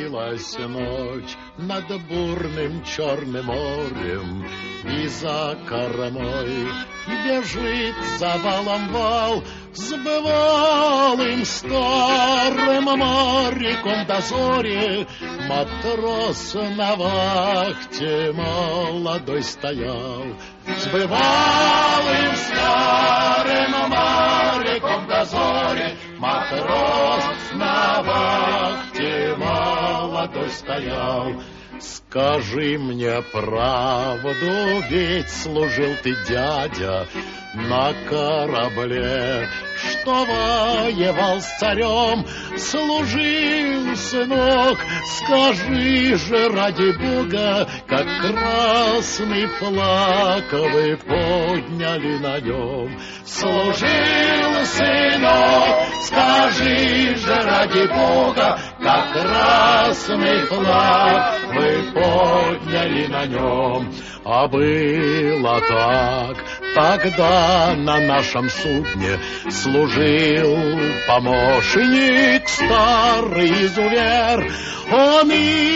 Склонилась ночь над бурным Черным морем, и за кормой бежит за валом вал с бывалым старым моряком в дозоре. Матрос на вахте молодой стоял, с бывалым старым моряком в дозоре. Матрос на вахте молодой стоял. Скажи мне правду, ведь служил ты, дядя, на корабле, что воевал с царем. Служил, сынок, скажи же ради Бога, как красный флаг вы подняли на нем. Служил, сынок, скажи же ради Бога, как красный флаг вы подняли на нем. А было так, тогда на нашем судне служил помощник, старый изувер. Он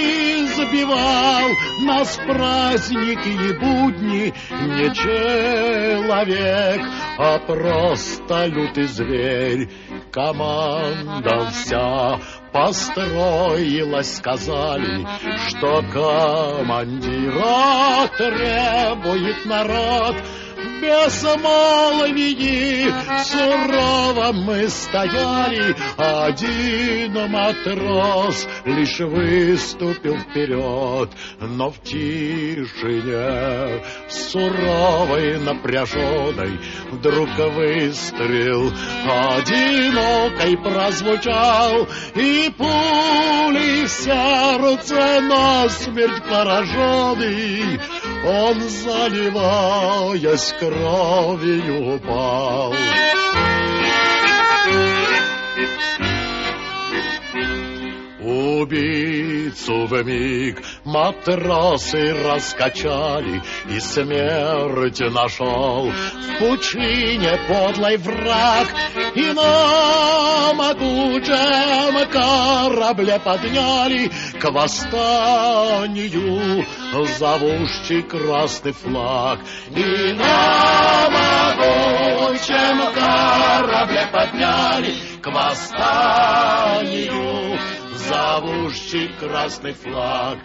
избивал нас в праздники и будни, не человек, а просто лютый зверь. Команда вся построилась, сказали, что командира требует народ. Без молвии сурово мы стояли, один матрос лишь выступил вперед. Но в тишине суровой, напряженной, вдруг выстрел одинокой прозвучал, и пулей в сердце насмерть пораженный он, заливаясь кровью, упал. Убийцу вмиг матросы раскачали, и смерть нашел в пучине подлый враг. И на могучем корабле подняли к восстанию зовущий красный флаг. И на могучем корабле подняли к восстанию зовущий красный флаг.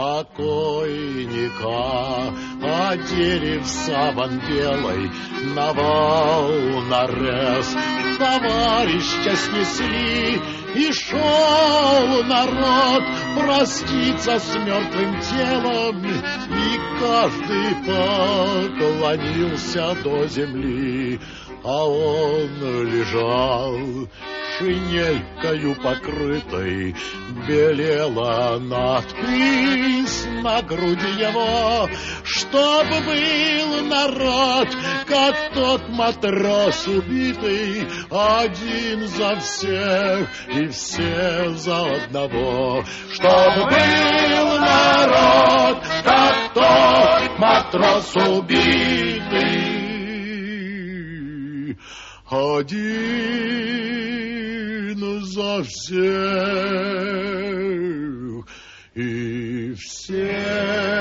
Покойника одели в саван белый, на вал нарез товарища снесли. И шел народ проститься с мертвым телом, и каждый поклонился до земли. А он лежал шинелькою покрытой, белела надпись на груди его, чтоб был народ, как тот матрос убитый, один за всех и все за одного. Чтоб был народ, как тот матрос убитый, один за всех и все